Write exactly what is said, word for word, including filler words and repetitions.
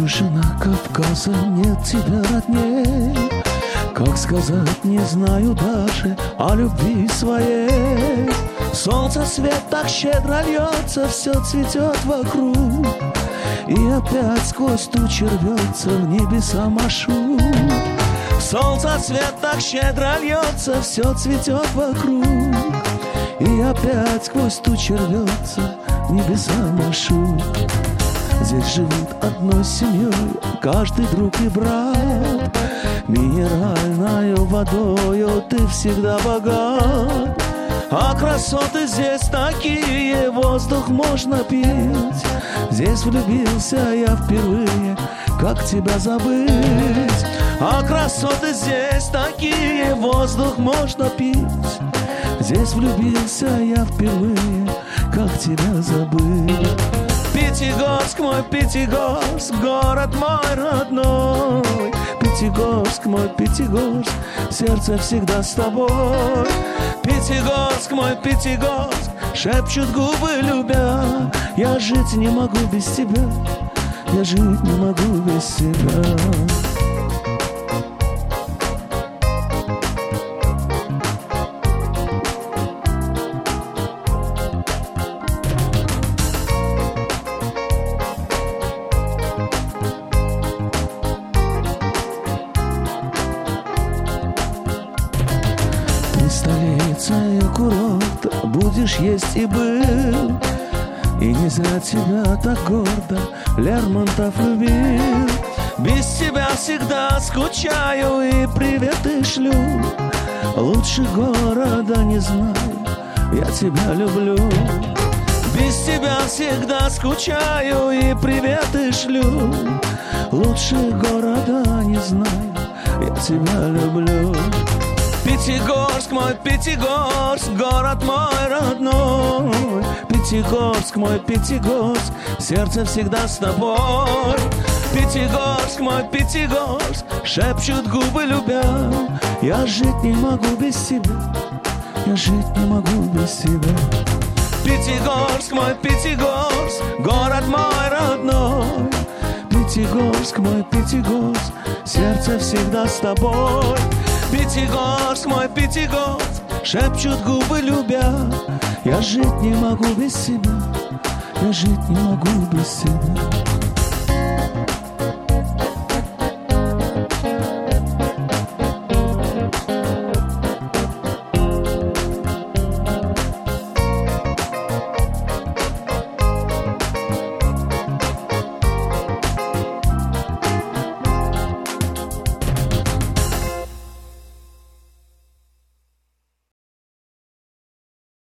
Жемчужина Кавказа, нет тебя родней. Как сказать, не знаю даже о любви своей. Солнце свет так щедро льется, все цветет вокруг, и опять сквозь тучи рвется в небеса маршрут. Солнце свет так щедро льется, все цветет вокруг, и опять сквозь тучи рвется в небеса маршрут. Здесь живут одной семьей каждый друг и брат. Минеральною водою ты всегда богат. А красоты здесь такие, воздух можно пить. Здесь влюбился я впервые, как тебя забыть? А красоты здесь такие, воздух можно пить. Здесь влюбился я впервые, как тебя забыть? Пятигорск, мой Пятигорск, город мой родной. Пятигорск, мой Пятигорск, сердце всегда с тобой. Пятигорск, мой Пятигорск, шепчут губы любя. Я жить не могу без тебя, я жить не могу без тебя. Столица и курорт, будешь есть и был. И не зря тебя так гордо Лермонтов любил. Без тебя всегда скучаю и приветы шлю. Лучше города не знаю, я тебя люблю. Без тебя всегда скучаю и приветы шлю. Лучше города не знаю, я тебя люблю. Пятигорск, мой Пятигорск, город мой родной. Пятигорск, мой Пятигорск, сердце всегда с тобой. Пятигорск, мой Пятигорск, шепчут губы любя. Я жить не могу без тебя, я жить не могу без тебя. Пятигорск, мой Пятигорск, город мой родной. Пятигорск, мой Пятигорск, сердце всегда с тобой. Пятигорск, мой Пятигорск, шепчут губы любя. Я жить не могу без себя, я жить не могу без себя.